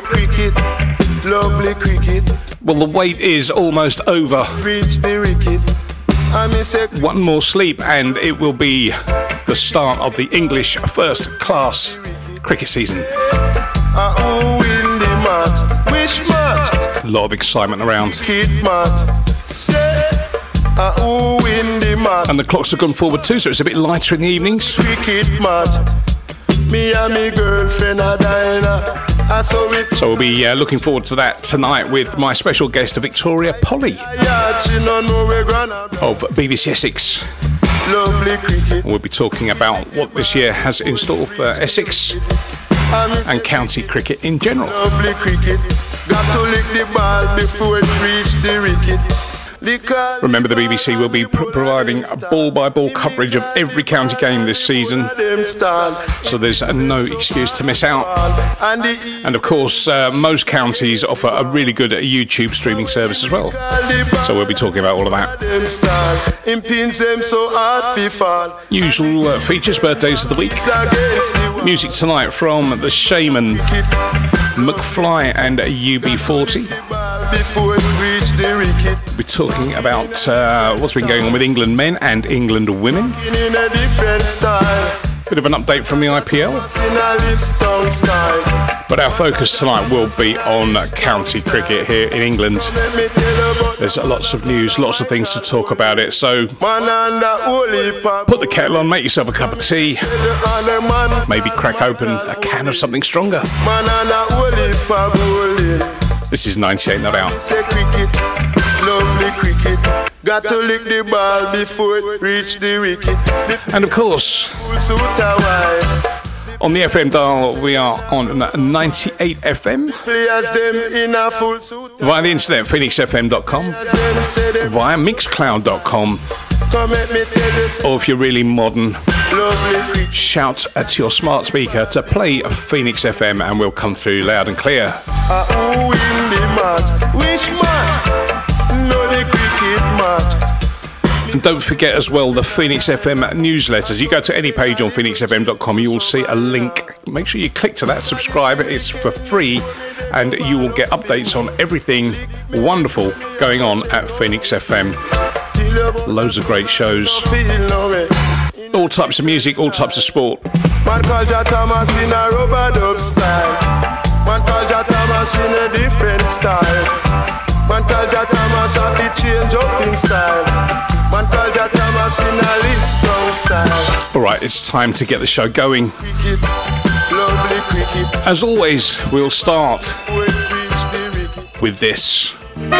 cricket, lovely cricket. Well, the wait is almost over. Reach the wicket. One more sleep and it will be the start of the English first class cricket season. Who win the match? Which match? A lot of excitement around. Cricket match. Say, who win the match? And the clocks have gone forward too, so it's a bit lighter in the evenings. Cricket match. Me and me girlfriend are Diana. So we'll be looking forward to that tonight with my special guest, Victoria Polly of BBC Essex. Lovely cricket. We'll be talking about what this year has in store for Essex and county cricket in general. Lovely cricket. Got to lick the ball before it reach the wicket. Remember, the BBC will be providing ball-by-ball coverage of every county game this season, so there's no excuse to miss out. And of course, most counties offer a really good YouTube streaming service as well, so we'll be talking about all of that. Usual features, birthdays of the week. Music tonight from The Shaman, McFly and UB40. We'll be talking about what's been going on with England men and England women. Bit of an update from the IPL. But our focus tonight will be on county cricket here in England. There's lots of news, lots of things to talk about it. So put the kettle on, make yourself a cup of tea. Maybe crack open a can of something stronger. This is 98 Not Out. Lovely cricket. Got to lick the ball before it reach the wicket. And of course, on the FM dial, we are on 98 FM. Via the internet, phoenixfm.com. Via mixcloud.com. Or if you're really modern, shout at your smart speaker to play Phoenix FM and we'll come through loud and clear. Who win the match? Which match? No, the cricket match. And don't forget as well the Phoenix FM newsletters. You go to any page on phoenixfm.com, you will see a link. Make sure you click to that, subscribe. It's for free and you will get updates on everything wonderful going on at Phoenix FM. Loads of great shows. All types of music, all types of sport. Man called Jah Thomas in a rubber dub style. Man called Jah Thomas in a different style. Man called Jah Thomas of the change up in style. Man called Jah Thomas in a Livingston style. Alright, it's time to get the show going. Cricket, lovely cricket. As always, we'll start with this.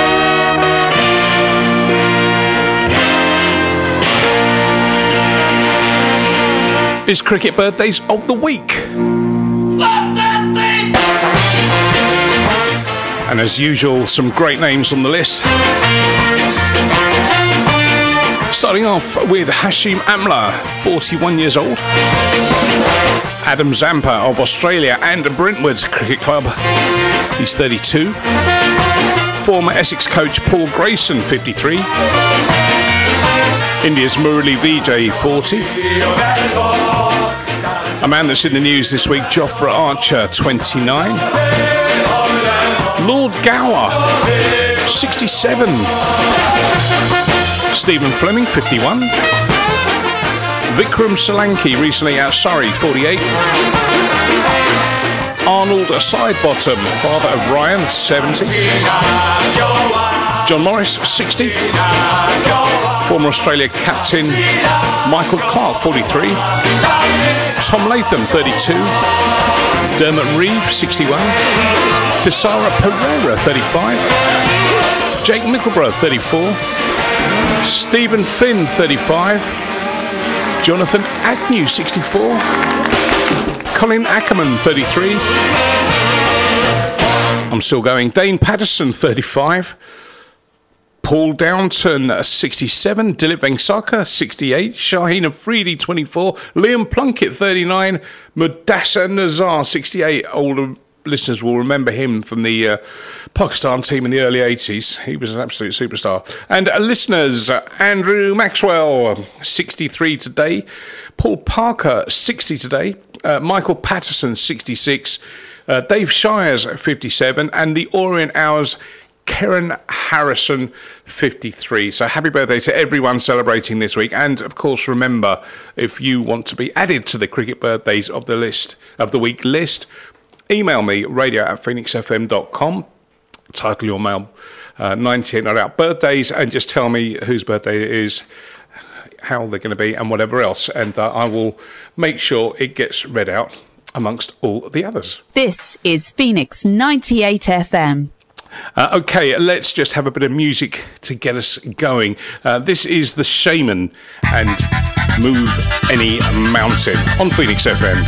It's cricket birthdays of the week. And as usual, some great names on the list. Starting off with Hashim Amla, 41 years old. Adam Zampa of Australia and Brentwood Cricket Club. He's 32. Former Essex coach Paul Grayson, 53. India's Murali Vijay, 40. A man that's in the news this week, Jofra Archer, 29. Lord Gower, 67. Stephen Fleming, 51. Vikram Solanki, recently at Surrey, 48. Arnold Sidebottom, father of Ryan, 70. John Morris, 60. Former Australia captain Michael Clark, 43. Tom Latham, 32. Dermot Reeve, 61. Desara Pereira, 35. Jake Mickleborough, 34. Stephen Finn, 35. Jonathan Agnew, 64. Colin Ackerman, 33. I'm still going. Dane Patterson, 35. Paul Downton, 67. Dilip Vengsarkar, 68. Shaheen Afridi, 24. Liam Plunkett, 39. Mudassar Nazar, 68. Older listeners will remember him from the Pakistan team in the early 80s. He was an absolute superstar. And listeners, Andrew Maxwell, 63 today. Paul Parker, 60 today. Michael Patterson, 66. Dave Shires, 57, and the Orient Hours, Karen Harrison, 53. So happy birthday to everyone celebrating this week. And of course, remember, if you want to be added to the cricket birthdays of the week list, email me, radio@phoenixfm.com, title your mail 98 Not Out birthdays, and just tell me whose birthday it is, how they're going to be, and whatever else. And I will make sure it gets read out amongst all the others. This is Phoenix 98 FM. Okay, let's just have a bit of music to get us going. This is The Shaman and Move Any Mountain on Phoenix FM.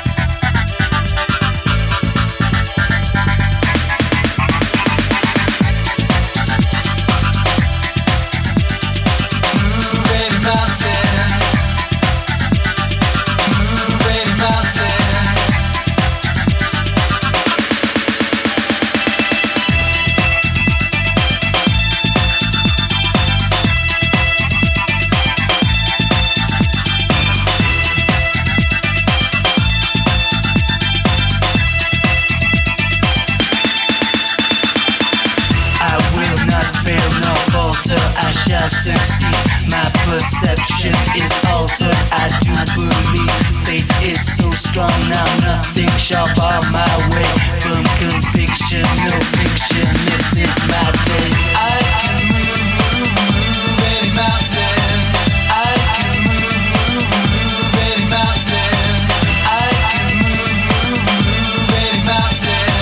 Succeed. My perception is altered. I do believe faith is so strong. Now nothing shall bar my way from conviction. No fiction. This is my day. I can move any mountain. I can move any mountain. I can move any mountain.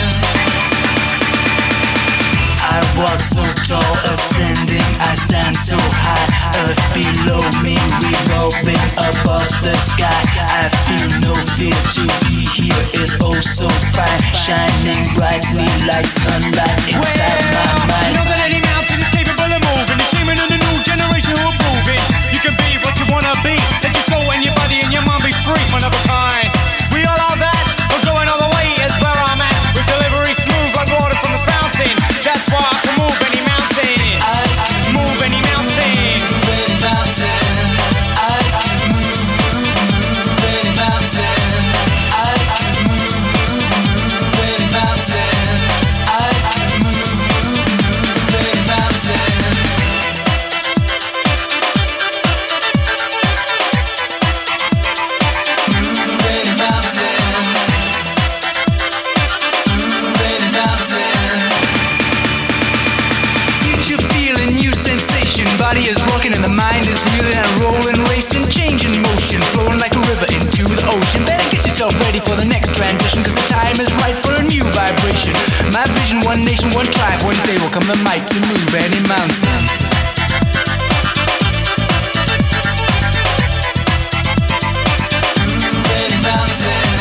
I walk so tall, ascending. I stand so high, earth below me, revolving above the sky. I feel no fear, to be here is oh so fine, shining brightly like sunlight inside my mind. You know that any mountain is capable of moving. The shaman of the new generation who are proving you can be what you wanna be. Let your soul and your body and your mind be free, one of a kind. We all are that, we're going all the way is where I'm at. With delivery smooth like water from the fountain. That's why I can move any mountain. Move any mountain. Move any mountain. I can move any mountain. I can move any mountain. I can move any mountain. Move any mountain. Move any mountain. Future feeling, new sensation. Body is rocking and the mind is reeling and rolling, racing, changing motion, flowing like a river into the ocean. Better get yourself ready for the next transition, cause the time is right for a new vibration. My vision, one nation, one tribe. One day will come the might to move any mountain. Move any mountain.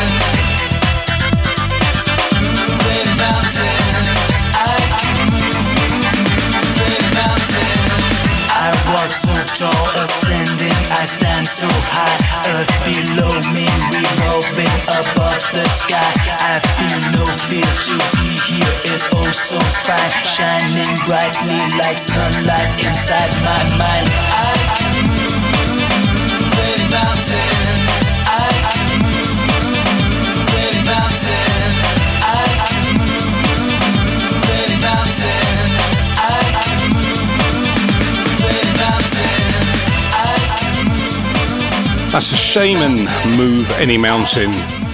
Move any mountain. I can move any mountain. I walk so tall, ascending, I stand so high, earth below me, revolving above the sky. I feel no fear, to be here is oh so fine, shining brightly like sunlight inside my mind. I can move any mountain. I can move any mountain. I can move any mountain. I can move any mountain. I can move. That's a Shaman, Move Any Mountain.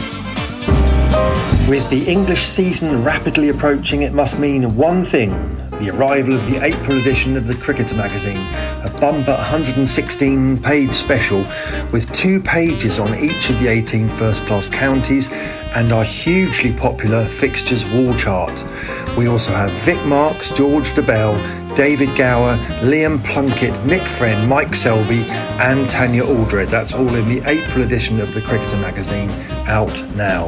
With the English season rapidly approaching, it must mean one thing: the arrival of the April edition of the Cricketer magazine, a bumper 116-page special with 2 pages on each of the 18 first-class counties and our hugely popular fixtures wall chart. We also have Vic Marks, George DeBell, David Gower, Liam Plunkett, Nick Friend, Mike Selby and Tanya Aldred. That's all in the April edition of the Cricketer magazine, out now.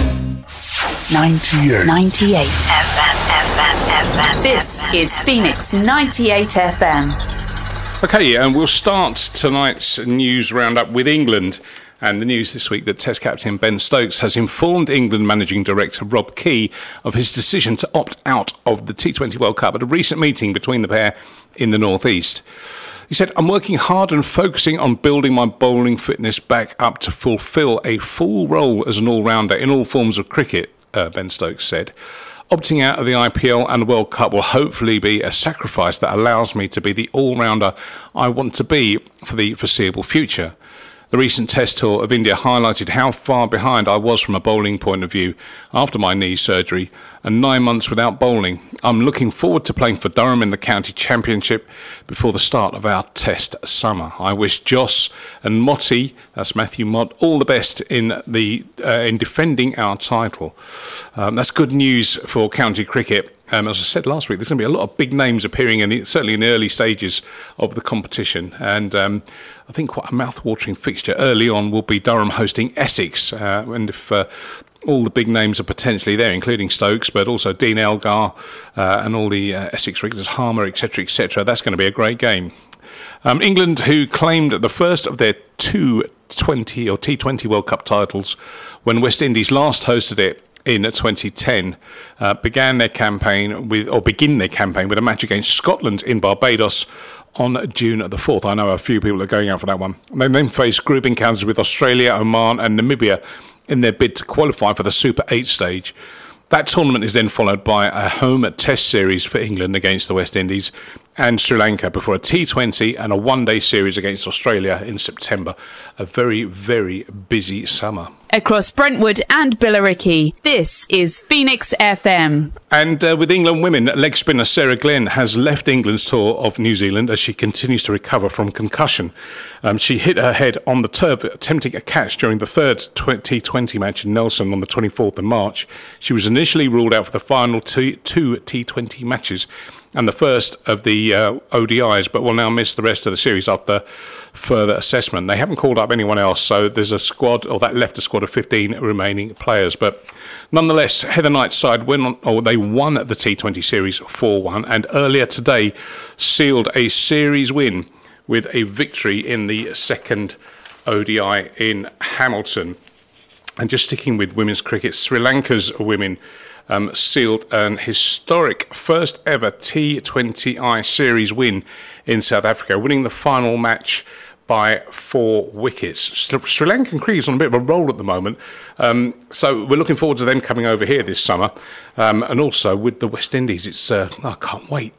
98 FM. This is Phoenix 98 FM. Okay, and we'll start tonight's news roundup with England. And the news this week that Test captain Ben Stokes has informed England managing director Rob Key of his decision to opt out of the T20 World Cup at a recent meeting between the pair in the North East. He said, "I'm working hard and focusing on building my bowling fitness back up to fulfil a full role as an all-rounder in all forms of cricket. Ben Stokes said. Opting out of the IPL and World Cup will hopefully be a sacrifice that allows me to be the all-rounder I want to be for the foreseeable future. The recent Test tour of India highlighted how far behind I was from a bowling point of view after my knee surgery and 9 months without bowling. I'm looking forward to playing for Durham in the county championship before the start of our Test summer. I wish Joss and Motti, that's Matthew Mott, all the best in defending our title. That's good news for county cricket. As I said last week, there's going to be a lot of big names appearing, certainly in the early stages of the competition. And I think quite a mouth-watering fixture early on will be Durham hosting Essex. And if all the big names are potentially there, including Stokes, but also Dean Elgar and all the Essex regulars, Harmer, etc., that's going to be a great game. England, who claimed the first of their two T20 World Cup titles when West Indies last hosted it in 2010, begin their campaign with a match against Scotland in Barbados on June the 4th. I know a few people are going out for that one. They then face group encounters with Australia, Oman and Namibia in their bid to qualify for the Super 8 stage. That tournament is then followed by a home Test series for England against the West Indies and Sri Lanka before a T20 and a one-day series against Australia in September. A very, very busy summer. Across Brentwood and Billericay, this is Phoenix FM. And with England women, leg spinner Sarah Glenn has left England's tour of New Zealand as she continues to recover from concussion. She hit her head on the turf attempting a catch during the third T20 match in Nelson on the 24th of March. She was initially ruled out for the final two T20 matches and the first of the ODIs, but will now miss the rest of the series after further assessment. They haven't called up anyone else, so there's a squad, or that left a squad of 15 remaining players. But nonetheless, Heather Knight's side they won the T20 series 4-1, and earlier today sealed a series win with a victory in the second ODI in Hamilton. And just sticking with women's cricket, Sri Lanka's women sealed an historic first ever T20I series win in South Africa, winning the final match by 4 wickets. Sri Lankan cricket's on a bit of a roll at the moment, so we're looking forward to them coming over here this summer, and also with the West Indies. I can't wait.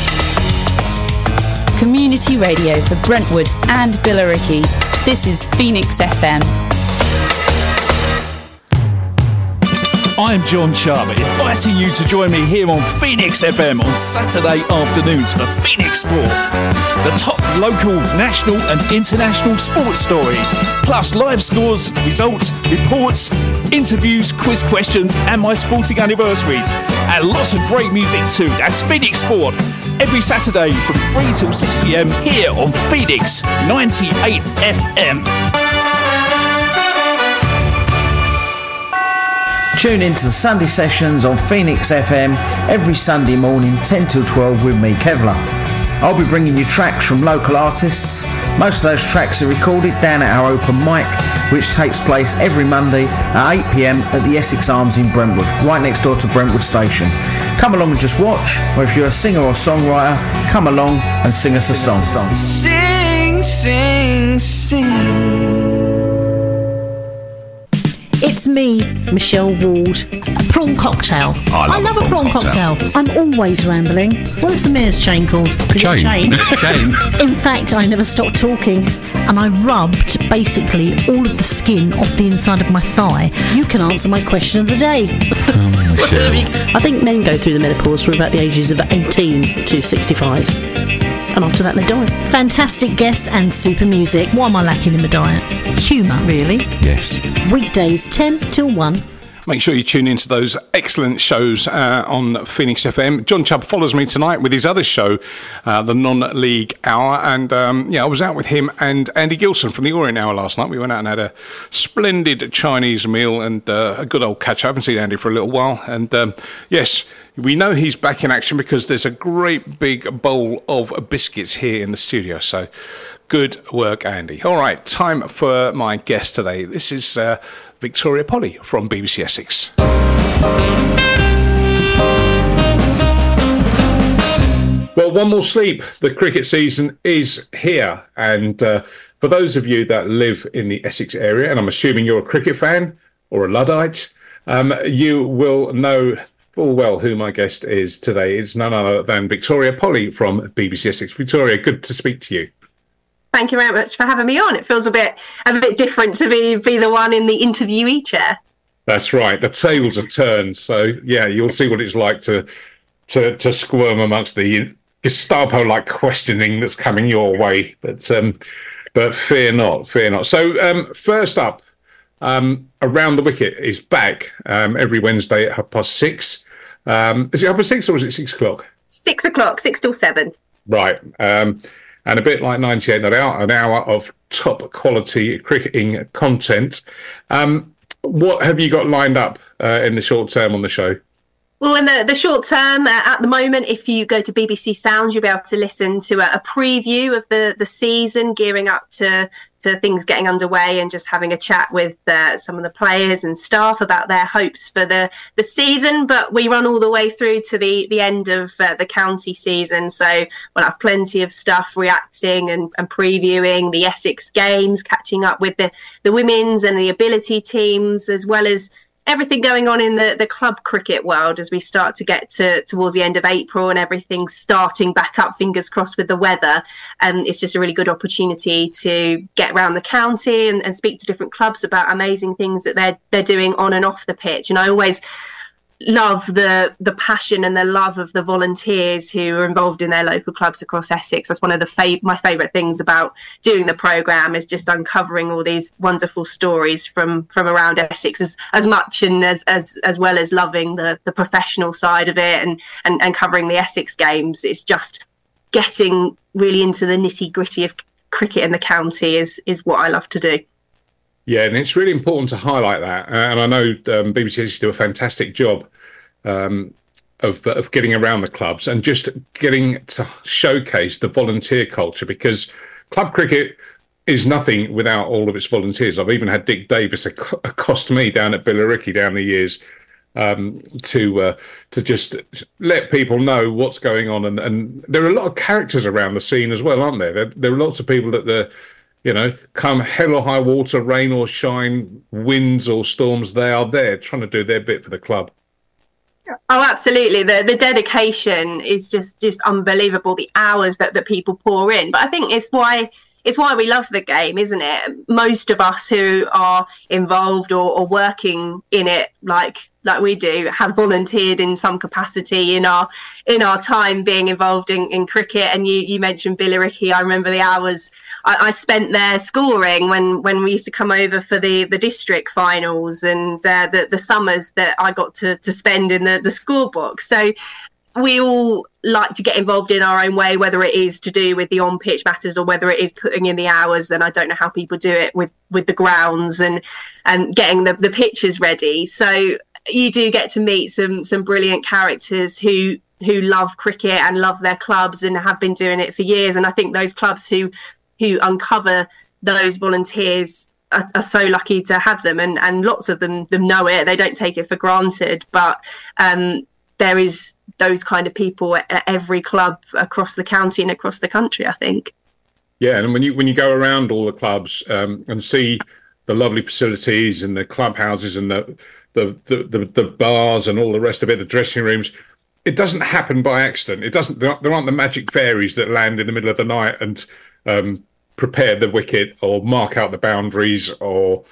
Community radio for Brentwood and Billericay. This is Phoenix FM. I'm John Charlie, inviting you to join me here on Phoenix FM on Saturday afternoons for Phoenix Sport. The top local, national and international sports stories, plus live scores, results, reports, interviews, quiz questions and my sporting anniversaries. And lots of great music too. That's Phoenix Sport. Every Saturday from 3 till 6 p.m. here on Phoenix 98 FM. Tune in to the Sunday sessions on Phoenix FM every Sunday morning 10 till 12 with me, Kevlar. I'll be bringing you tracks from local artists. Most of those tracks are recorded down at our open mic, which takes place every Monday at 8 p.m. at the Essex Arms in Brentwood, right next door to Brentwood Station. Come along and just watch, or if you're a singer or songwriter, come along and sing us a song. Sing, sing, sing. It's me, Michelle Ward. A prawn cocktail. I love a prawn cocktail. I'm always rambling. What is the mayor's chain called? Chain. In fact, I never stopped talking, and I rubbed basically all of the skin off the inside of my thigh. You can answer my question of the day. I think men go through the menopause from about the ages of 18 to 65. And after that they die. Fantastic guests and super music. What am I lacking in the diet? Humour, really. Yes. Weekdays 10 till 1. Make sure you tune into those excellent shows on Phoenix FM. John Chubb follows me tonight with his other show, the Non-League Hour. And I was out with him and Andy Gilson from the Orient Hour last night. We went out and had a splendid Chinese meal and a good old catch. I haven't seen Andy for a little while. And yes, we know he's back in action because there's a great big bowl of biscuits here in the studio. So good work, Andy. All right, time for my guest today. This is Victoria Polly from BBC Essex. Well, one more sleep. The cricket season is here. And for those of you that live in the Essex area, and I'm assuming you're a cricket fan or a Luddite, You will know full well who my guest is today. It's none other than Victoria Polly from BBC Essex. Victoria, good to speak to you. Thank you very much for having me on. It feels a bit different to be the one in the interviewee chair. That's right. The tables are turned. So, yeah, you'll see what it's like to squirm amongst the Gestapo-like questioning that's coming your way. But fear not, fear not. So, first up, Around the Wicket is back every Wednesday at 6:30. Is it 6:30 or is it 6 o'clock? 6 o'clock, 6 till 7. Right. And a bit like 98 Not Out, an hour of top quality cricketing content. What have you got lined up in the short term on the show? Well, in the short term, at the moment, if you go to BBC Sounds, you'll be able to listen to a preview of the season, gearing up to things getting underway and just having a chat with some of the players and staff about their hopes for the season. But we run all the way through to the end of the county season. So we'll have plenty of stuff reacting and previewing the Essex games, catching up with the women's and the ability teams, as well as everything going on in the club cricket world as we start to get towards the end of April and everything's starting back up, fingers crossed, with the weather. It's just a really good opportunity to get around the county and speak to different clubs about amazing things that they're doing on and off the pitch. And I always love the passion and the love of the volunteers who are involved in their local clubs across Essex. That's one of my favourite things about doing the programme, is just uncovering all these wonderful stories from around Essex, as much and as well as loving the professional side of it and covering the Essex games. It's just getting really into the nitty-gritty of cricket in the county is what I love to do. Yeah, and it's really important to highlight that. And I know BBC Essex do a fantastic job of getting around the clubs and just getting to showcase the volunteer culture, because club cricket is nothing without all of its volunteers. I've even had Dick Davis accost me down at Billericay down the years to just let people know what's going on. And there are a lot of characters around the scene as well, aren't there? There are lots of people that come hell or high water, rain or shine, winds or storms, they are there trying to do their bit for the club. Oh, absolutely. The dedication is just unbelievable, the hours that people pour in. But I think it's why we love the game, isn't it? Most of us who are involved or working in it like we do have volunteered in some capacity in our time being involved in cricket. And you mentioned Billericay. I remember the hours I spent there scoring when we used to come over for the district finals, and the summers that I got to spend in the scorebook. So we all like to get involved in our own way, whether it is to do with the on-pitch matters or whether it is putting in the hours. And I don't know how people do it with the grounds and getting the pitches ready. So you do get to meet some brilliant characters who love cricket and love their clubs and have been doing it for years. And I think those clubs who uncover those volunteers are so lucky to have them, and lots of them know it. They don't take it for granted, but there is those kind of people at every club across the county and across the country, I think. Yeah, and when you go around all the clubs and see the lovely facilities and the clubhouses and the bars and all the rest of it, the dressing rooms, it doesn't happen by accident. It doesn't. There aren't the magic fairies that land in the middle of the night and prepare the wicket or mark out the boundaries or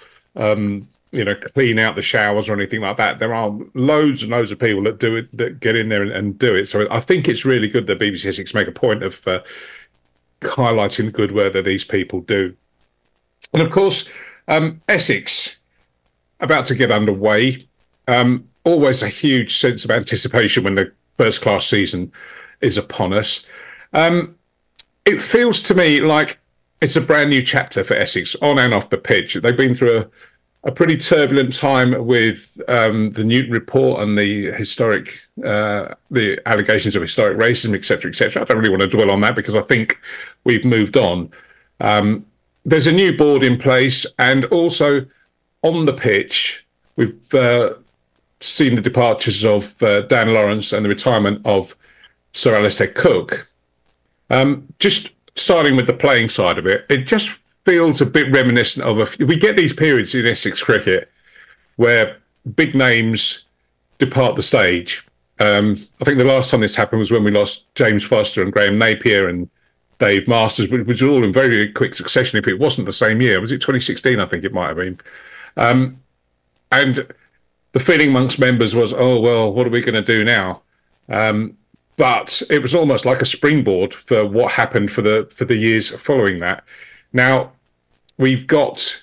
clean out the showers or anything like that. There are loads and loads of people that do it, that get in there and do it. So I think it's really good that BBC Essex make a point of highlighting the good work that these people do. And of course, Essex about to get underway. Always a huge sense of anticipation when the first class season is upon us. It feels to me like it's a brand new chapter for Essex on and off the pitch. They've been through a pretty turbulent time with the Newton report and the allegations of historic racism, etc., etc. I don't really want to dwell on that because I think we've moved on. There's a new board in place, and also on the pitch, we've seen the departures of Dan Lawrence and the retirement of Sir Alistair Cook. Just starting with the playing side of it, it just feels a bit reminiscent of we get these periods in Essex cricket where big names depart the stage. I think the last time this happened was when we lost James Foster and Graham Napier and Dave Masters, which was all in very, very quick succession. If it wasn't the same year, was it 2016? I think it might have been. And the feeling amongst members was, oh, well, what are we going to do now? But it was almost like a springboard for what happened for the years following that. Now, we've got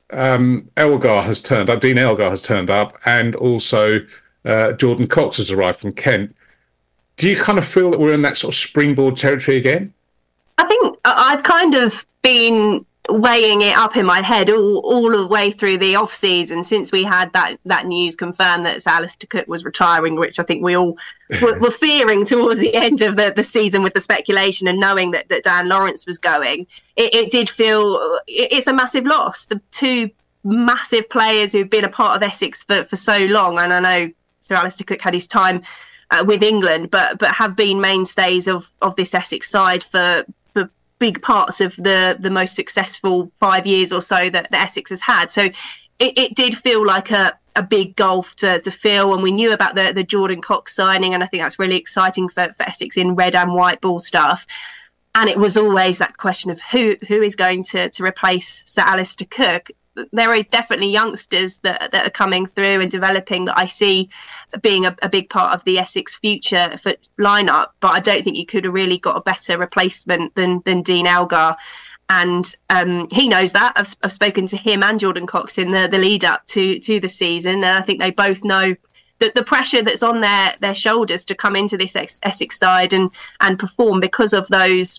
Elgar has turned up, Dean Elgar has turned up, and also Jordan Cox has arrived from Kent. Do you kind of feel that we're in that sort of springboard territory again? I think I've kind of been weighing it up in my head all the way through the off season since we had that news confirmed that Sir Alistair Cook was retiring, which I think we all were fearing towards the end of the season with the speculation and knowing that Dan Lawrence was going. It did feel it's a massive loss. The two massive players who've been a part of Essex for so long, and I know Sir Alistair Cook had his time with England, but have been mainstays of this Essex side for big parts of the most successful 5 years or so that Essex has had. So it did feel like a big gulf to fill, and we knew about the Jordan Cox signing, and I think that's really exciting for Essex in red and white ball stuff. And it was always that question of who is going to replace Sir Alistair Cook. There are definitely youngsters that are coming through and developing that I see being a big part of the Essex future for lineup, but I don't think you could have really got a better replacement than Dean Elgar. And he knows that. I've spoken to him and Jordan Cox in the lead up to the season, and I think they both know that the pressure that's on their shoulders to come into this Essex side and perform because of those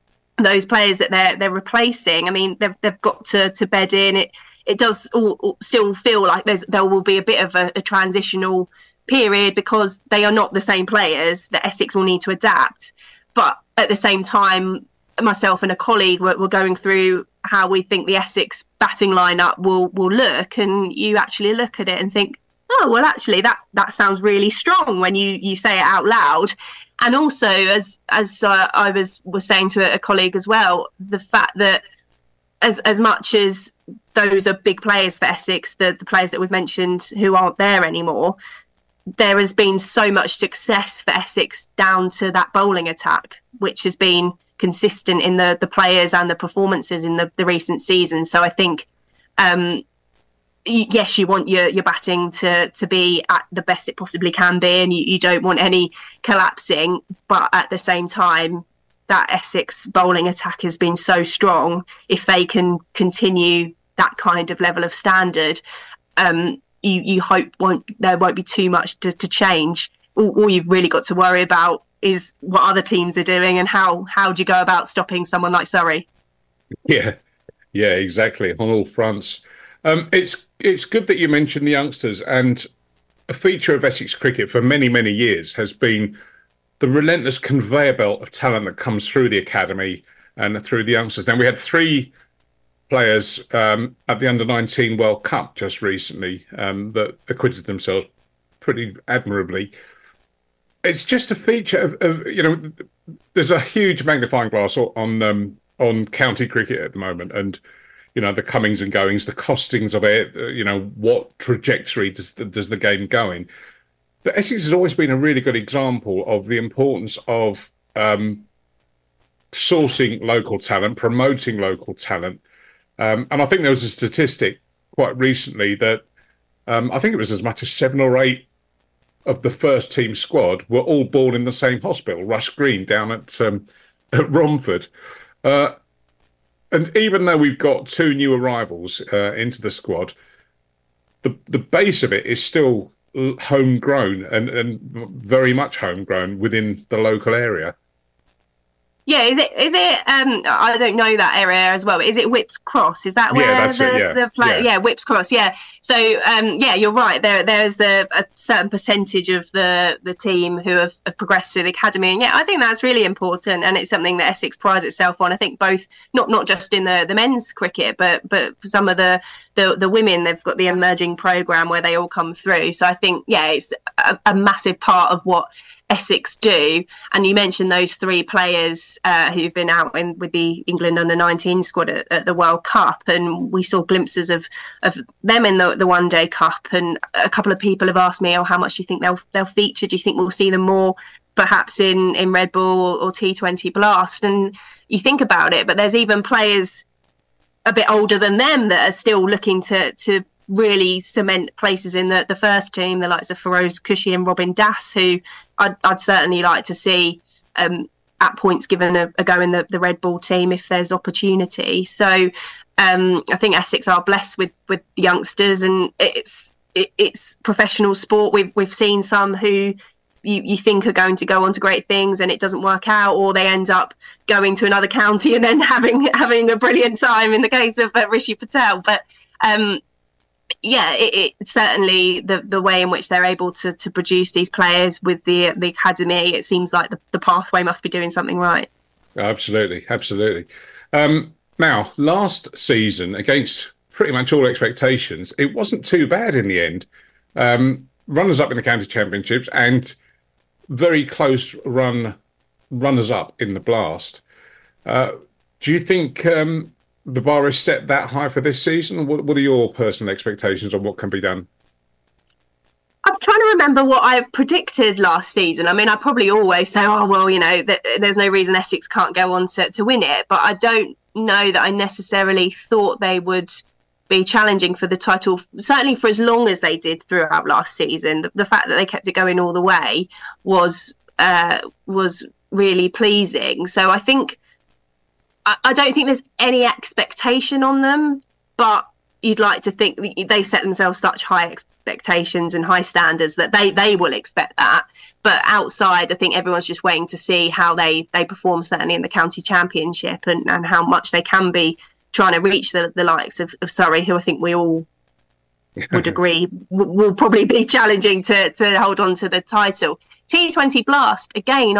players that they're replacing. I mean, they've got to bed in. It does all still feel like there will be a bit of a transitional period because they are not the same players that Essex will need to adapt. But at the same time, myself and a colleague were going through how we think the Essex batting lineup will look, and you actually look at it and think, oh, well, actually, that sounds really strong when you say it out loud. And also, as I was saying to a colleague as well, the fact that as much as those are big players for Essex, the players that we've mentioned who aren't there anymore, there has been so much success for Essex down to that bowling attack, which has been consistent in the players and the performances in the recent seasons. So I think, yes, you want your batting to be at the best it possibly can be, and you don't want any collapsing. But at the same time, that Essex bowling attack has been so strong. If they can continue that kind of level of standard, you hope there won't be too much to change. All you've really got to worry about is what other teams are doing and how do you go about stopping someone like Surrey? Yeah, exactly, on all fronts. It's good that you mentioned the youngsters, and a feature of Essex cricket for many, many years has been the relentless conveyor belt of talent that comes through the academy and through the youngsters. Now, we had 3 players at the Under-19 World Cup just recently that acquitted themselves pretty admirably. It's just a feature of there's a huge magnifying glass on county cricket at the moment, and the comings and goings, the costings of it, what trajectory does the game go in. But Essex has always been a really good example of the importance of sourcing local talent, promoting local talent. And I think there was a statistic quite recently that I think it was as much as 7 or 8 of the first team squad were all born in the same hospital, Rush Green, down at Romford. And even though we've got 2 new arrivals into the squad, the base of it is still homegrown and very much homegrown within the local area. Yeah, is it? I don't know that area as well. But is it Whipps Cross? Is that where the play? Yeah, Whipps Cross. Yeah. So you're right. There's a certain percentage of the team who have progressed through the academy, and I think that's really important, and it's something that Essex prides itself on. I think both not just in the men's cricket, but for some of the women, they've got the emerging programme where they all come through. So I think it's a massive part of what Essex do. And you mentioned those 3 players who've been out with the England under-19 squad at the World Cup, and we saw glimpses of them in the One Day Cup. And a couple of people have asked me, how much do you think they'll feature? Do you think we'll see them more perhaps in Red Bull or T20 Blast? And you think about it, but there's even players a bit older than them that are still looking to really cement places in the first team, the likes of Feroz Kushi and Robin Das, who I'd certainly like to see at points given a go in the Red Bull team if there's opportunity. So I think Essex are blessed with the youngsters, and it's professional sport. We've seen some who you think are going to go on to great things and it doesn't work out, or they end up going to another county and then having a brilliant time in the case of Rishi Patel. But it's certainly the way in which they're able to produce these players with the academy. It seems like the pathway must be doing something right. Absolutely. Now, last season, against pretty much all expectations, it wasn't too bad in the end. Runners-up in the county championships and very close runners-up in the Blast. Do you think the bar is set that high for this season? What are your personal expectations on what can be done? I'm trying to remember what I predicted last season. I mean, I probably always say, there's no reason Essex can't go on to win it. But I don't know that I necessarily thought they would be challenging for the title, certainly for as long as they did throughout last season. The fact that they kept it going all the way was really pleasing. So I think I don't think there's any expectation on them, but you'd like to think they set themselves such high expectations and high standards that they will expect that. But outside, I think everyone's just waiting to see how they perform, certainly in the county championship, and how much they can be trying to reach the likes of Surrey, who I think we all would agree will probably be challenging to hold on to the title. T20 Blast, again,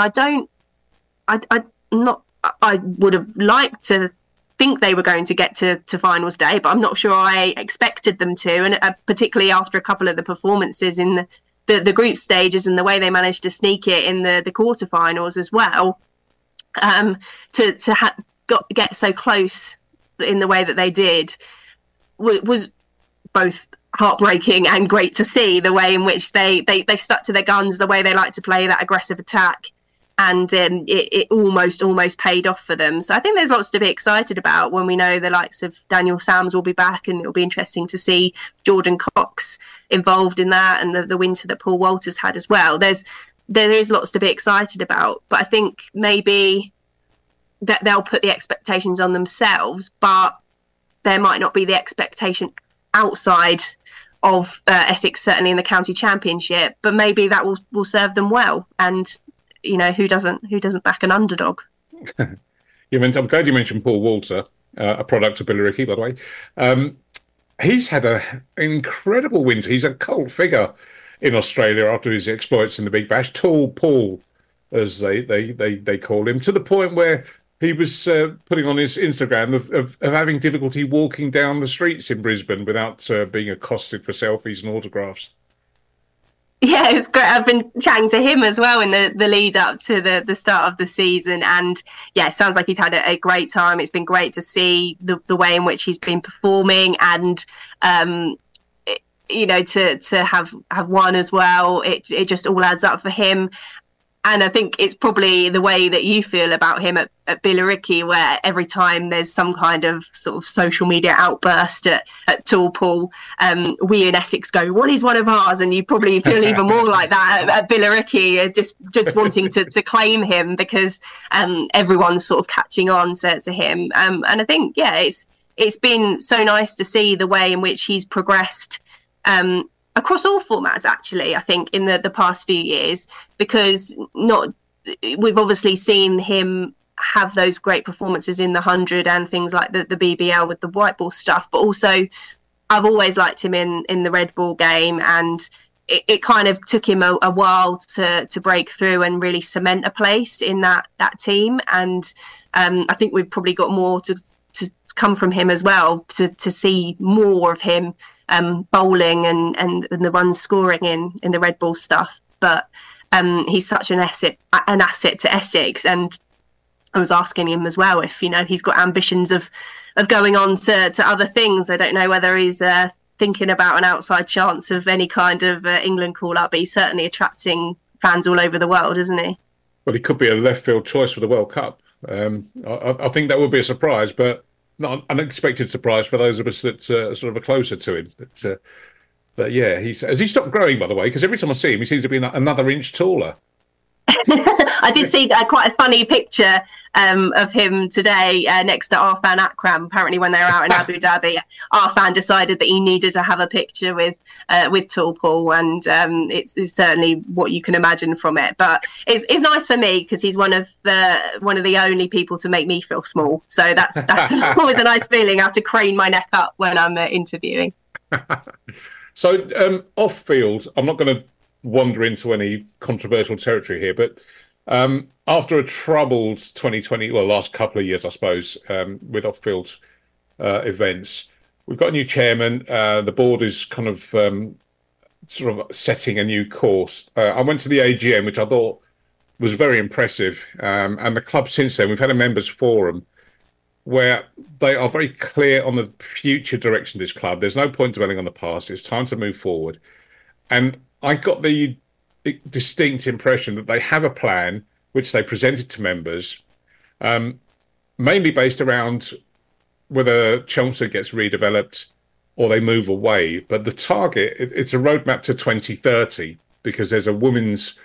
I would have liked to think they were going to get to finals day, but I'm not sure I expected them to, and particularly after a couple of the performances in the group stages and the way they managed to sneak it in the quarterfinals as well, to get so close in the way that they did was both heartbreaking and great to see, the way in which they stuck to their guns, the way they like to play that aggressive attack. And it almost paid off for them. So I think there's lots to be excited about when we know the likes of Daniel Sams will be back, and it'll be interesting to see Jordan Cox involved in that, and the winter that Paul Walters had as well. There is lots to be excited about, but I think maybe that they'll put the expectations on themselves, but there might not be the expectation outside of Essex, certainly in the county championship, but maybe that will serve them well. And who doesn't back an underdog? I'm glad you mentioned Paul Walter, a product of Billericay, by the way. He's had an incredible winter. He's a cult figure in Australia after his exploits in the Big Bash. Tall Paul, as they call him, to the point where he was putting on his Instagram of having difficulty walking down the streets in Brisbane without being accosted for selfies and autographs. Yeah, it was great. I've been chatting to him as well in the lead up to the start of the season. And yeah, it sounds like he's had a great time. It's been great to see the way in which he's been performing, and, to have won as well. It just all adds up for him. And I think it's probably the way that you feel about him at Billericay, where every time there's some kind of sort of social media outburst at Tall Paul, we in Essex go, well, he's one of ours. And you probably feel even more like that at Billericay, just wanting to claim him, because everyone's sort of catching on to him. And I think, it's been so nice to see the way in which he's progressed across all formats, actually, I think, in the past few years, because we've obviously seen him have those great performances in the 100 and things like the BBL with the white ball stuff, but also I've always liked him in the red ball game, and it kind of took him a while to break through and really cement a place in that team. And I think we've probably got more to come from him as well, to see more of him bowling and the run scoring in the red ball stuff. But he's such an asset to Essex. And I was asking him as well if, he's got ambitions of going on to other things. I don't know whether he's thinking about an outside chance of any kind of England call-up, but he's certainly attracting fans all over the world, isn't he? Well, he could be a left field choice for the World Cup. I think that would be a surprise, but not an unexpected surprise for those of us that sort of are closer to him. But yeah, has he stopped growing, by the way? Because every time I see him, he seems to be another inch taller. I did see quite a funny picture of him today next to Arfan Akram. Apparently, when they were out in Abu Dhabi, Arfan decided that he needed to have a picture with Tall Paul, and it's certainly what you can imagine from it. But it's nice for me because he's one of the only people to make me feel small. So that's always a nice feeling. I have to crane my neck up when I'm interviewing. So off field, I'm not going to wander into any controversial territory here, but after a troubled 2020, last couple of years, I suppose, with off-field events, we've got a new chairman. The board is kind of sort of setting a new course. I went to the AGM, which I thought was very impressive, and the club since then, we've had a members forum where they are very clear on the future direction of this club. There's no point dwelling on the past. It's time to move forward. And I got the distinct impression that they have a plan which they presented to members, mainly based around whether Chelmsford gets redeveloped or they move away. But the target, it's a roadmap to 2030 because there's a women's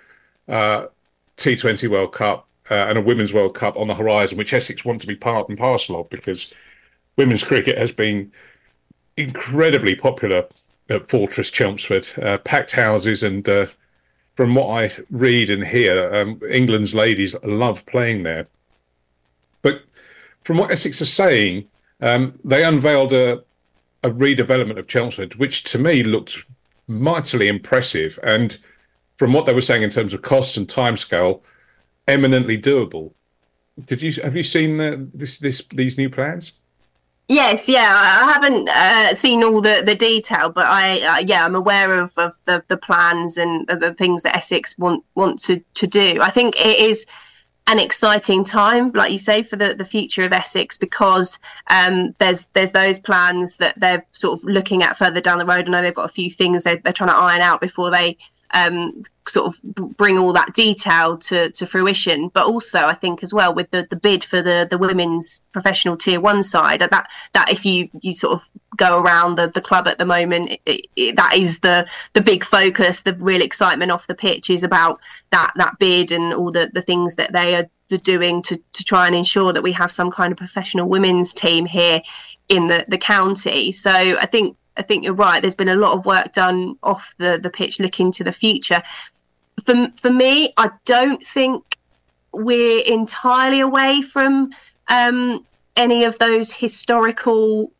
T20 World Cup and a Women's World Cup on the horizon, which Essex want to be part and parcel of because women's cricket has been incredibly popular at Fortress Chelmsford, packed houses, and from what I read and hear, England's ladies love playing there. But from what Essex are saying, they unveiled a redevelopment of Chelmsford, which to me looked mightily impressive, and from what they were saying in terms of costs and timescale, eminently doable. Have you seen these new plans? Yes, yeah, I haven't seen all the detail, but I'm aware of the plans and the things that Essex want to do. I think it is an exciting time, like you say, for the future of Essex because there's those plans that they're sort of looking at further down the road. I know they've got a few things they're trying to iron out before they sort of bring all that detail to fruition. But also I think as well with the bid for the women's professional tier 1 side, that if you sort of go around the club at the moment, that is the big focus. The real excitement off the pitch is about that bid and all the things that they are doing to try and ensure that we have some kind of professional women's team here in the county. So I think you're right. There's been a lot of work done off the pitch looking to the future. For me, I don't think we're entirely away from any of those historical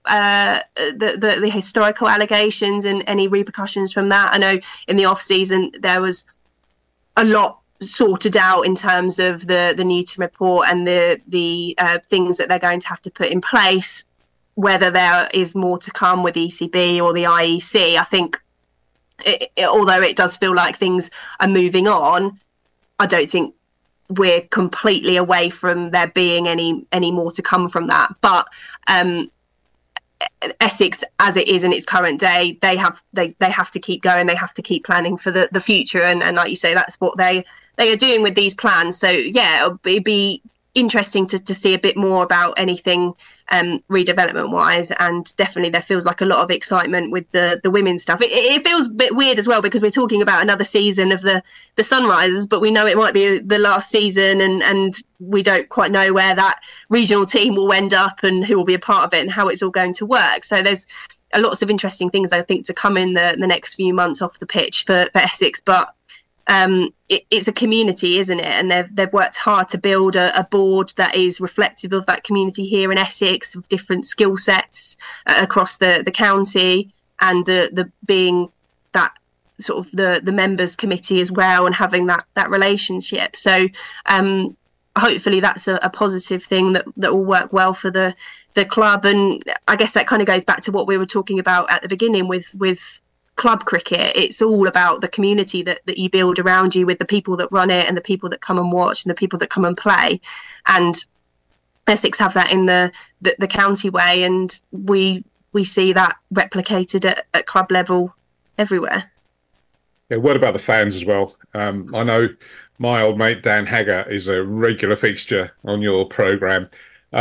the historical allegations and any repercussions from that. I know in the off season there was a lot sorted out in terms of the Newton report and the things that they're going to have to put in place. Whether there is more to come with ECB or the IEC, I think, although it does feel like things are moving on, I don't think we're completely away from there being any more to come from that. But Essex, as it is in its current day, they have to keep going. They have to keep planning for the future, and like you say, that's what they are doing with these plans. So yeah, it'd be interesting to see a bit more about anything redevelopment wise, and definitely there feels like a lot of excitement with the women's stuff. It feels a bit weird as well because we're talking about another season of the Sunrisers, but we know it might be the last season, and we don't quite know where that regional team will end up and who will be a part of it and how it's all going to work. So there's lots of interesting things I think to come in the next few months off the pitch for Essex, but it's a community, isn't it? And they've worked hard to build a board that is reflective of that community here in Essex, of different skill sets across the county, and the being that sort of the members committee as well, and having that relationship. So hopefully that's a positive thing that will work well for the club. And I guess that kind of goes back to what we were talking about at the beginning with club cricket. It's all about the community that you build around you with the people that run it and the people that come and watch and the people that come and play. And Essex have that in the county way, and we see that replicated at club level everywhere. Yeah, what about the fans as well? I know my old mate Dan Hagger is a regular fixture on your programme.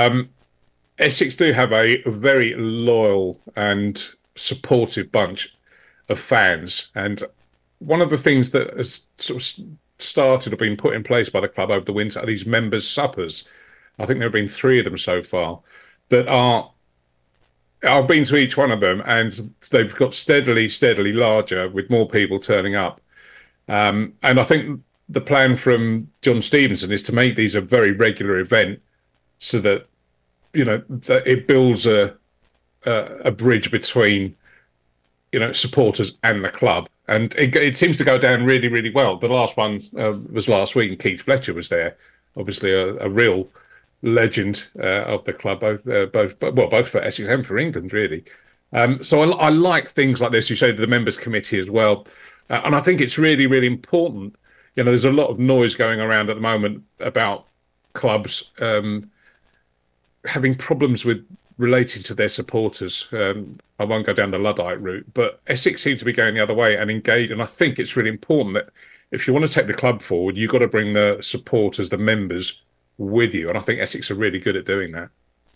Essex do have a very loyal and supportive bunch of fans, and one of the things that has sort of started or been put in place by the club over the winter are these members' suppers. I think there have been 3 of them so far that are. I've been to each one of them, and they've got steadily larger with more people turning up. And I think the plan from John Stevenson is to make these a very regular event, so that that it builds a bridge between supporters and the club, and it seems to go down really, really well. The last one was last week, and Keith Fletcher was there, obviously a real legend of the club, both for Essex and for England, really. So I like things like this. You say the members committee as well, and I think it's really, really important. There's a lot of noise going around at the moment about clubs having problems with relating to their supporters. I won't go down the Luddite route, but Essex seem to be going the other way and engage. And I think it's really important that if you want to take the club forward, you've got to bring the supporters, the members, with you. And I think Essex are really good at doing that.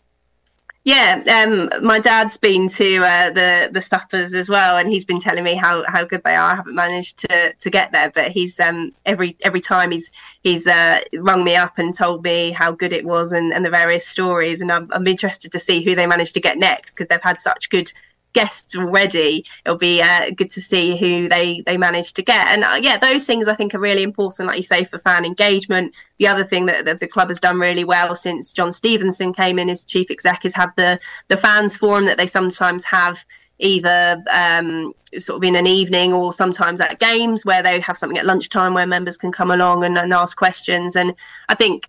Yeah, my dad's been to the Suppers as well, and he's been telling me how good they are. I haven't managed to get there, but he's every time he's rung me up and told me how good it was and the various stories, and I'm interested to see who they managed to get next, because they've had such good guests already. It'll be good to see who they managed to get, and those things I think are really important, like you say, for fan engagement. The other thing that the club has done really well since John Stevenson came in as chief exec is have the fans forum that they sometimes have, either sort of in an evening or sometimes at games, where they have something at lunchtime where members can come along and ask questions. And I think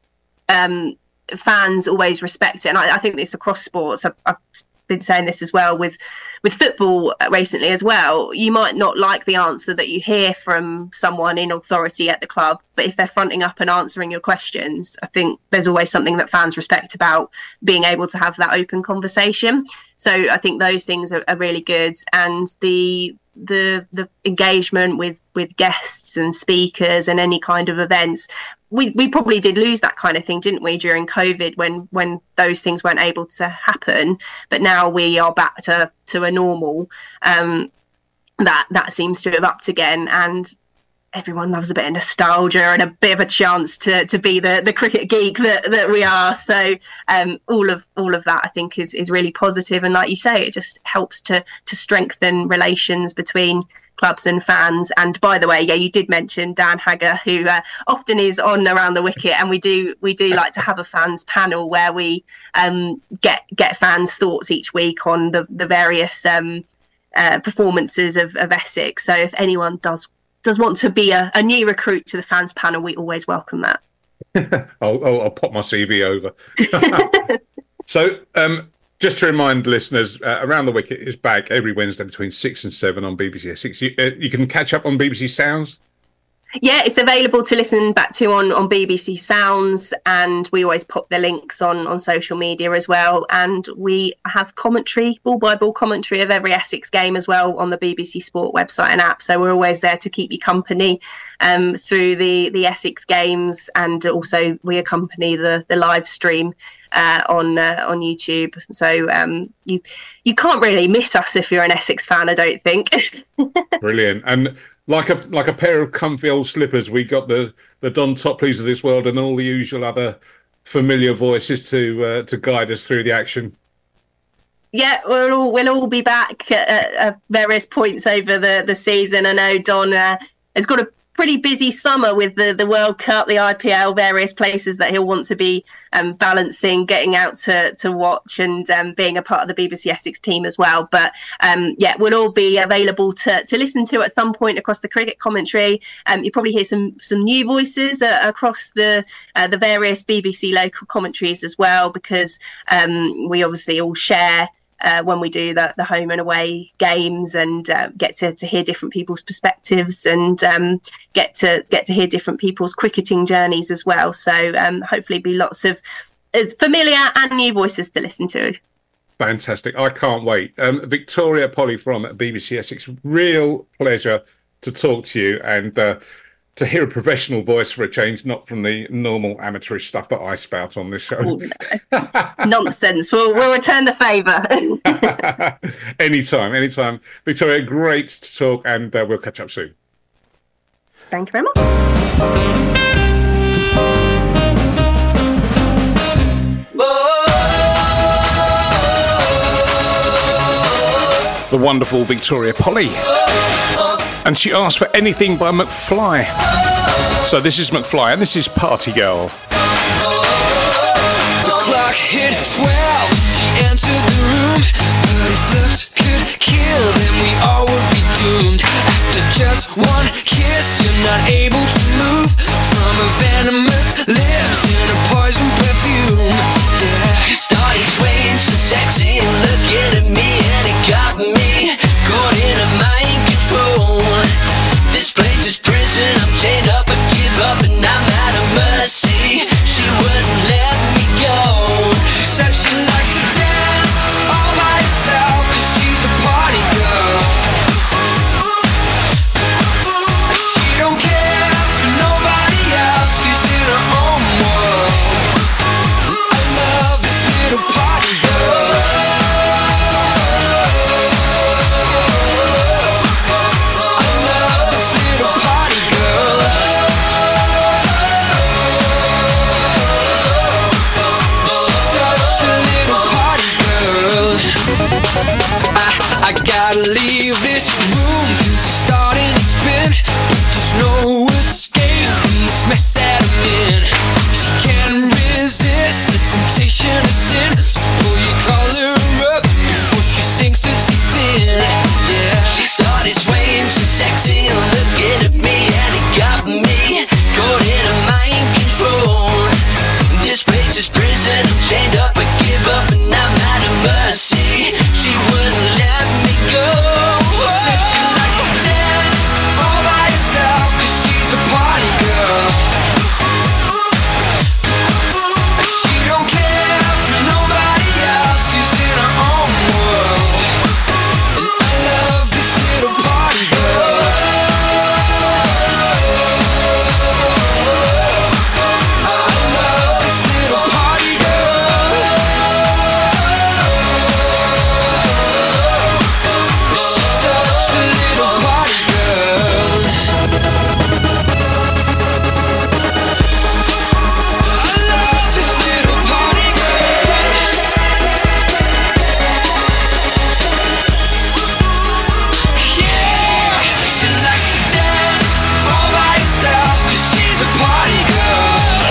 fans always respect it, and I think this across sports. I've been saying this as well with football recently as well. You might not like the answer that you hear from someone in authority at the club, but if they're fronting up and answering your questions, I think there's always something that fans respect about being able to have that open conversation. So I think those things are really good, and the engagement with guests and speakers and any kind of events. We probably did lose that kind of thing, didn't we, during COVID when those things weren't able to happen. But now we are back to a normal that seems to have upped again, and everyone loves a bit of nostalgia and a bit of a chance to be the cricket geek that we are. So all of that I think is really positive, and like you say, it just helps to strengthen relations between clubs and fans. And by the way, you did mention Dan Hagger, who often is on Around the Wicket, and we do like to have a fans panel where we get fans' thoughts each week on the various performances of Essex. So if anyone does want to be a new recruit to the fans panel, we always welcome that. I'll pop my CV over. So just to remind listeners, Around the Wicket is back every Wednesday between 6 and 7 on BBC Essex. You can catch up on BBC Sounds. Yeah, it's available to listen back to on BBC Sounds, and we always pop the links on social media as well. And we have commentary, ball-by-ball commentary of every Essex game as well on the BBC Sport website and app. So we're always there to keep you company through the Essex games, and also we accompany the live stream on YouTube. So you can't really miss us if you're an Essex fan, I don't think. Brilliant. And like a pair of comfy old slippers, we got the Don Topleys of this world and all the usual other familiar voices to guide us through the action. Yeah, we'll all be back at various points over the season. I know Don has got a pretty busy summer with the World Cup, the IPL, various places that he'll want to be balancing, getting out to watch, and being a part of the BBC Essex team as well. But we'll all be available to listen to at some point across the cricket commentary. You probably hear some new voices across the various BBC local commentaries as well, because we obviously all share when we do the home and away games, and get to hear different people's perspectives, and get to hear different people's cricketing journeys as well. So hopefully be lots of familiar and new voices to listen to. Fantastic. I can't wait. Victoria Polly from BBC Essex, real pleasure to talk to you, and to hear a professional voice for a change, not from the normal amateurish stuff that I spout on this show. Oh, no. Nonsense. We'll return the favour. Anytime. Victoria, great to talk, and we'll catch up soon. Thank you very much. The wonderful Victoria Polly. And she asked for anything by McFly. So this is McFly, and this is Party Girl. The clock hit 12, she entered the room, but if looks could kill, then we all would be doomed. After just one kiss, you're not able to move from a venomous lips and a poison perfume. Yeah, she started swaying so sexy and looking at me, and it got me caught in a mind control. This place is prison, I'm chained up, I give up, and I'm out of mercy. She wouldn't let me go. She said she likes to dance all by herself, 'cause she's a party girl. She don't care for nobody else, she's in her own world. I love this little party girl. I gotta leave this room, 'cause it's starting to spin, but there's no escape from this mess that I'm in. She can't resist the temptation of sin, so pull your collar up before she sinks her teeth in. Yeah, she started swaying so sexy and looking at me, and it got me caught in a mind control. This place is prison, I'm chained up, I give up, and I'm out of mercy. She wouldn't let me go. She said she likes to dance all by herself, 'cause she's a party girl. She don't care for nobody else, she's in her own world. And I love this little party girl. I love this little party girl. She's such a little party girl. I love this little party girl. Yeah, she likes to dance all by herself, 'cause she's a party girl.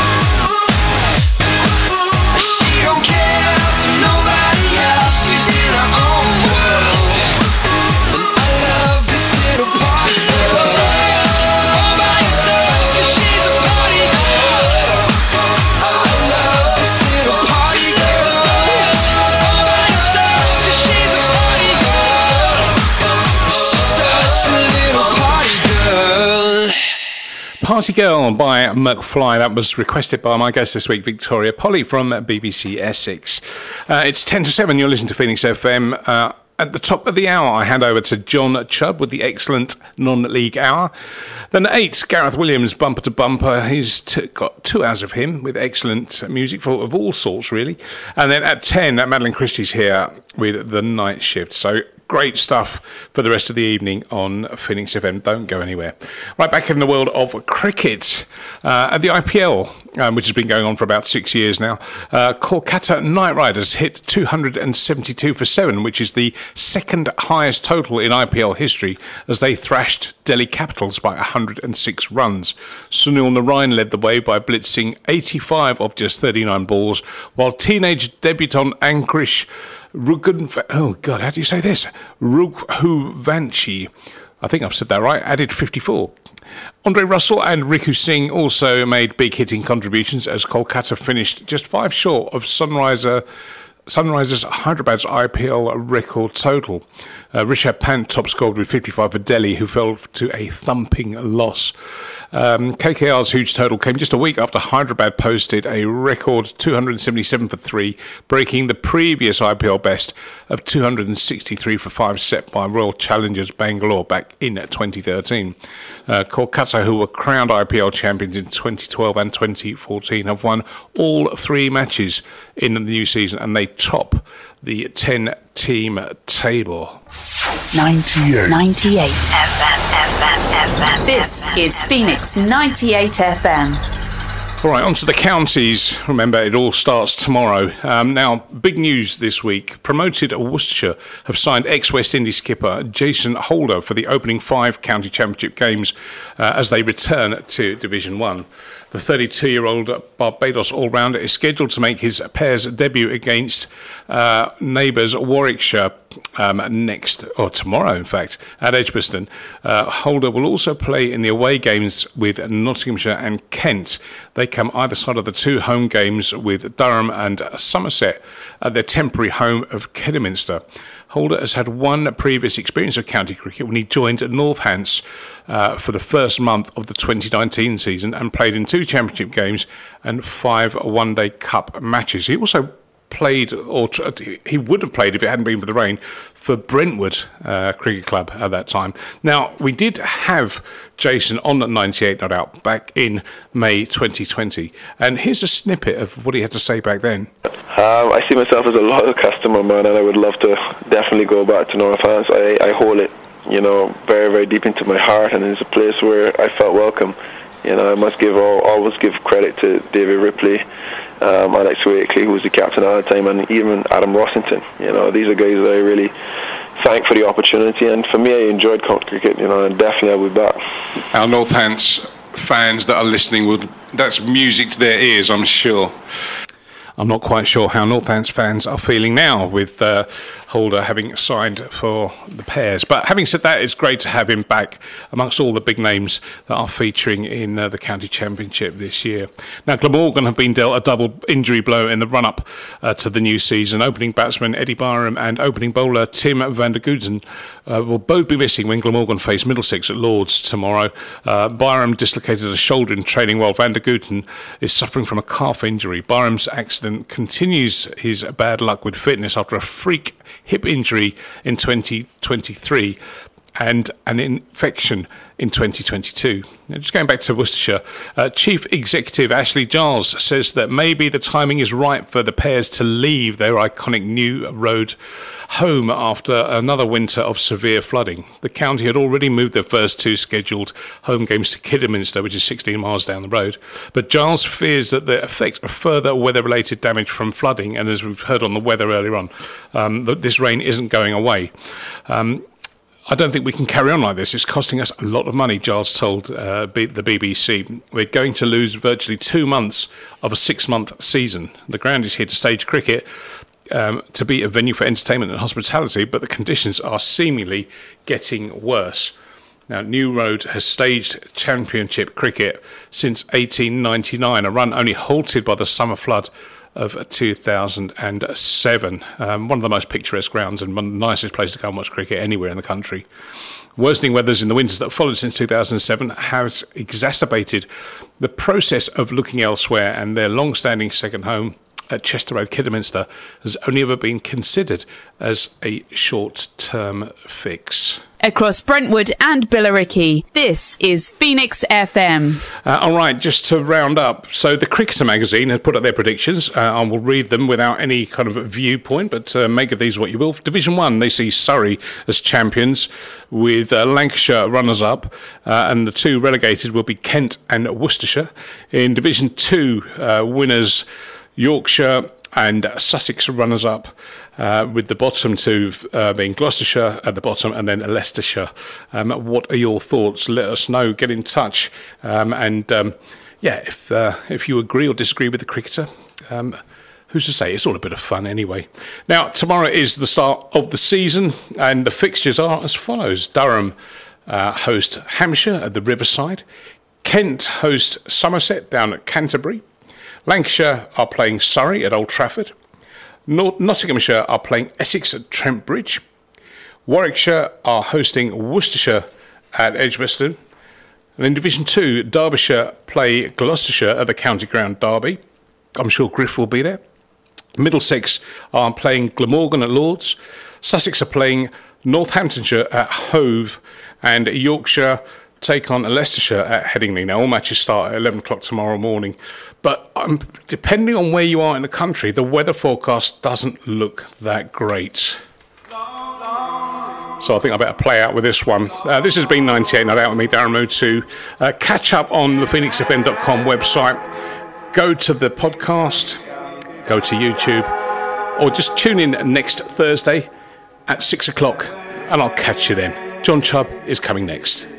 She don't care for nobody else, she's in her own world. And I love this little party girl. All by herself, 'cause she's a party girl. I love this little party girl. All by herself, 'cause she's a party girl. She's such a little party girl. Party Girl by McFly. That was requested by my guest this week, Victoria Polly from BBC Essex. It's 10 to 7. You're listening to Phoenix FM. At the top of the hour, I hand over to John Chubb with the excellent non-league hour. Then at 8, Gareth Williams, bumper to bumper. He's got 2 hours of him with excellent music of all sorts, really. And then at 10, Madeline Christie's here with the night shift. So great stuff for the rest of the evening on Phoenix FM. Don't go anywhere. Right, back in the world of cricket. At the IPL, which has been going on for about 6 years now, Kolkata Knight Riders hit 272 for 7, which is the second highest total in IPL history, as they thrashed Delhi Capitals by 106 runs. Sunil Narine led the way by blitzing 85 of just 39 balls, while teenage debutant Ankush Raghuvanshi, I think I've said that right, added 54. Andre Russell and Riku Singh also made big hitting contributions, as Kolkata finished just 5 short of Sunrisers Sunrisers Hyderabad's IPL record total. Rishabh Pant top scored with 55 for Delhi, who fell to a thumping loss. KKR's huge total came just a week after Hyderabad posted a record 277 for 3, breaking the previous IPL best of 263 for 5 set by Royal Challengers Bangalore back in 2013. Kolkata, who were crowned IPL champions in 2012 and 2014, have won all 3 matches in the new season, and they top the 10-team table. 98 FM. This is Phoenix 98 FM. All right, on to the counties. Remember, it all starts tomorrow. Now, big news this week. Promoted Worcestershire have signed ex-West Indies skipper Jason Holder for the opening 5 county championship games as they return to Division 1. The 32-year-old Barbados all-rounder is scheduled to make his pairs debut against neighbours Warwickshire tomorrow, in fact, at Edgbaston. Holder will also play in the away games with Nottinghamshire and Kent. They come either side of the 2 home games with Durham and Somerset at their temporary home of Kidderminster. Holder has had 1 previous experience of county cricket when he joined Northants for the first month of the 2019 season and played in 2 championship games and 5 one-day cup matches. He also played, or he would have played if it hadn't been for the rain, for Brentwood Cricket Club at that time. Now, we did have Jason on at 98 Not Out back in May 2020, and here's a snippet of what he had to say back then. I see myself as a loyal customer, man, and I would love to definitely go back to Northants. I hold it, very, very deep into my heart, and it's a place where I felt welcome. I must always give credit to David Ripley, Alex Wakely, who was the captain at the time, and even Adam Rossington. These are guys that I really thank for the opportunity, and for me, I enjoyed county cricket, and definitely I'll be back. Our Northants fans that are listening, that's music to their ears, I'm sure. I'm not quite sure how Northants fans are feeling now with Holder having signed for the pairs. But having said that, it's great to have him back amongst all the big names that are featuring in the County Championship this year. Now, Glamorgan have been dealt a double injury blow in the run-up to the new season. Opening batsman Eddie Byram and opening bowler Tim van der Goosen will both be missing when Glamorgan face Middlesex at Lords tomorrow. Byram dislocated a shoulder in training while van der Goosen is suffering from a calf injury. Byram's accident continues his bad luck with fitness after a freak hip injury in 2023 and an infection in 2022. Now, just going back to Worcestershire, Chief Executive Ashley Giles says that maybe the timing is right for the pairs to leave their iconic New Road home after another winter of severe flooding. The county had already moved their first 2 scheduled home games to Kidderminster, which is 16 miles down the road. But Giles fears that the effect of further weather-related damage from flooding, and as we've heard on the weather earlier on, that this rain isn't going away. I don't think we can carry on like this. It's costing us a lot of money, Giles told the BBC. We're going to lose virtually 2 months of a 6-month season. The ground is here to stage cricket, to be a venue for entertainment and hospitality, but the conditions are seemingly getting worse. Now, New Road has staged championship cricket since 1899, a run only halted by the summer flood of 2007. One of the most picturesque grounds and one of the nicest places to go and watch cricket anywhere in the country. Worsening weathers in the winters that followed since 2007 has exacerbated the process of looking elsewhere, and their long-standing second home at Chester Road, Kidderminster, has only ever been considered as a short-term fix. Across Brentwood and Billericay, this is Phoenix FM. All right, just to round up, so the Cricketer magazine had put up their predictions. I will read them without any kind of viewpoint, but make of these what you will. Division 1, they see Surrey as champions, with Lancashire runners-up, and the 2 relegated will be Kent and Worcestershire. In Division 2, winners Yorkshire and Sussex runners-up, with the bottom 2 being Gloucestershire at the bottom and then Leicestershire. What are your thoughts? Let us know. Get in touch. If you agree or disagree with the Cricketer, who's to say? It's all a bit of fun anyway. Now, tomorrow is the start of the season, and the fixtures are as follows. Durham host Hampshire at the Riverside. Kent host Somerset down at Canterbury. Lancashire are playing Surrey at Old Trafford. Nottinghamshire are playing Essex at Trent Bridge. Warwickshire are hosting Worcestershire at Edgbaston. And in Division 2, Derbyshire play Gloucestershire at the County Ground Derby. I'm sure Griff will be there. Middlesex are playing Glamorgan at Lords. Sussex are playing Northamptonshire at Hove. And Yorkshire take on Leicestershire at Headingley. Now, all matches start at 11 o'clock tomorrow morning. But depending on where you are in the country, the weather forecast doesn't look that great. So I think I better play out with this one. This has been 98 Not Out with me, Darren Mootoo. Catch up on the phoenixfm.com website. Go to the podcast, go to YouTube, or just tune in next Thursday at 6 o'clock, and I'll catch you then. John Chubb is coming next.